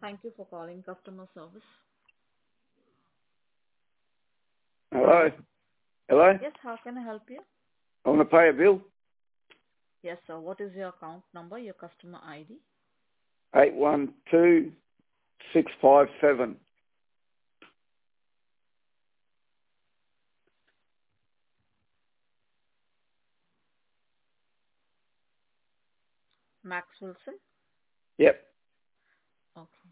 Thank you for calling customer service. Hello? Hello? Yes, how can I help you? I want to pay a bill. Yes, sir. What is your account number, your customer ID? 812657. Max Wilson? Yep. Okay.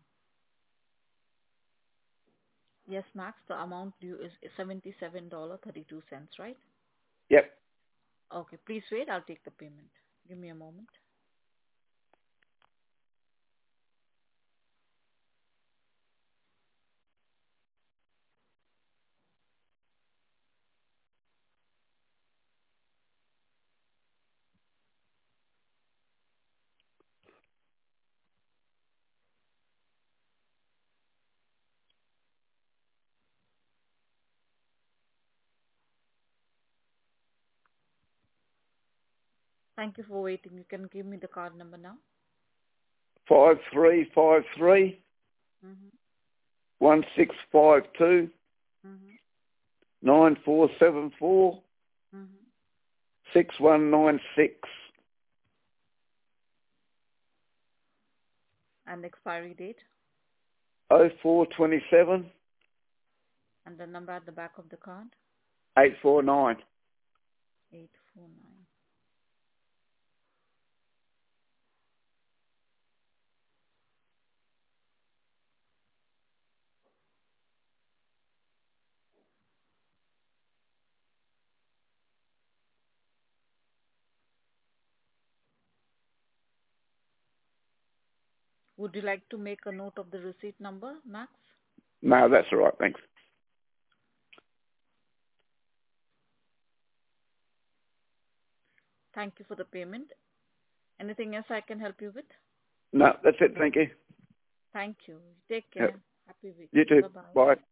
Yes, Max, the amount due is $77.32, right? Yep. Okay, please wait. I'll take the payment. Give me a moment. Thank you for waiting. You can give me the card number now. 5353 Mm-hmm. 1652 Mm-hmm. 9474 Mm-hmm. 6196 And the expiry date 0427 and the number at the back of the card 849. 849. Would you like to make a note of the receipt number, Max? No, that's all right, thanks. Thank you for the payment. Anything else I can help you with? No, that's it, thank you. Thank you. Take Yep. care. Happy You weekend. too. Bye-bye. Bye.